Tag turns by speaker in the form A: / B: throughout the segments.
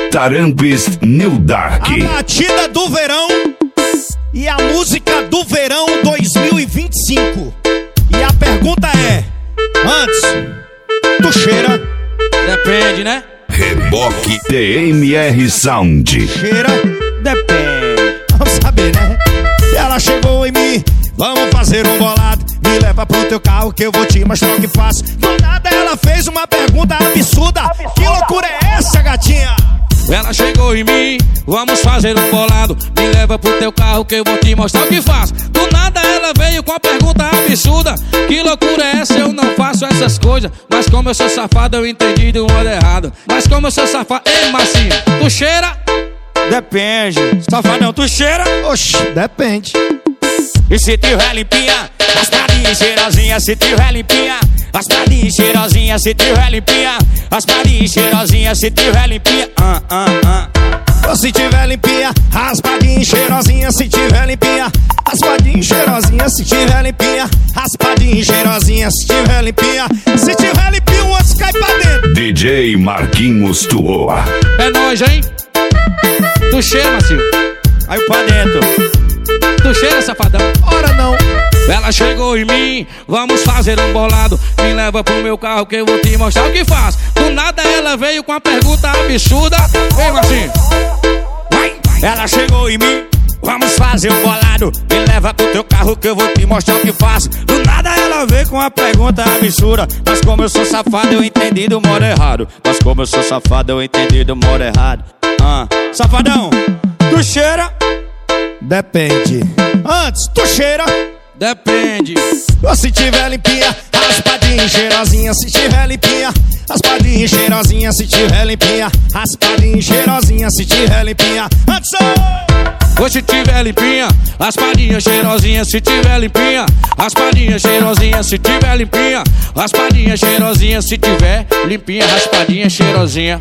A: Tarampes New Dark.
B: A batida do verão e a música do verão 2025. E a pergunta é: antes, tu cheira?
C: Depende, né?
A: Reboque TMR Sound.
B: Cheira? Depende. Vamos saber, né? Ela chegou em mim, vamos fazer um bolado. Me leva pro teu carro que eu vou te mostrar o que faço. Do nada ela fez uma pergunta absurda. Que loucura é essa, gatinha?
C: Ela chegou em mim, vamos fazer um bolado. Me leva pro teu carro que eu vou te mostrar o que faço. Do nada ela veio com a pergunta absurda. Que loucura é essa? Eu não faço essas coisas. Mas como eu sou safado, eu entendi do modo errado. Mas como eu sou safado... Ei, Marcinho, tu cheira? Depende. Safadão, tu cheira?
B: Oxi, depende.
C: E se tiver limpinha, raspadinha e cheirosinha. Se tiver limpinha, raspadinha e cheirosinha. Se tiver limpinha, raspadinha e cheirosinha. Se tiver limpinha,
B: Se tiver limpinha, raspadinha e cheirosinha. Se tiver limpinha, raspadinha e cheirosinha. Se tiver limpinha, raspadinha e cheirosinha. Se tiver limpinha, se tiver limpinha, o outro cai pra dentro.
A: DJ Marquinhos Tuoa.
C: é nóis, hein? Tu cheira, Marcinho? Aí pra dentro. Tu cheira, safadão?
B: Ora não.
C: Ela chegou em mim, vamos fazer um bolado. Me leva pro meu carro que eu vou te mostrar o que faço. Do nada ela veio com a pergunta absurda. Ei, Marcinho. Ela chegou em mim, vamos fazer um bolado. Me leva pro teu carro que eu vou te mostrar o que faço. Do nada ela veio com a pergunta absurda. Mas como eu sou safado, eu entendi do modo errado. Mas como eu sou safado, eu entendi do modo errado. Safadão, tu cheira?
B: Depende. Antes, tu cheira?
C: Depende.
B: Se tiver limpinha, raspadinha e cheirosinha. Se tiver limpinha, raspadinha e cheirosinha. Se tiver limpinha, raspadinha e cheirosinha. Se tiver limpinha, antes.
C: Se tiver limpinha, raspadinha cheirosinha. Se tiver limpinha, raspadinha cheirosinha. Se tiver limpinha, raspadinha cheirosinha. Se tiver limpinha, raspadinha cheirosinha.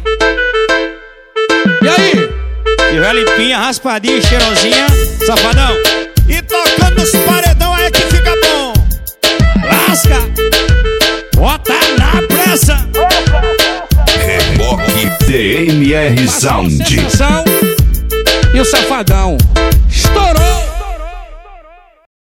C: E aí? Se tiver limpinha, raspadinha cheirosinha, safadão.
B: E tocando os paredão é que fica bom.
C: Lasca, bota na pressa.
A: Reboque TMR Sound.
C: E o safadão estourou.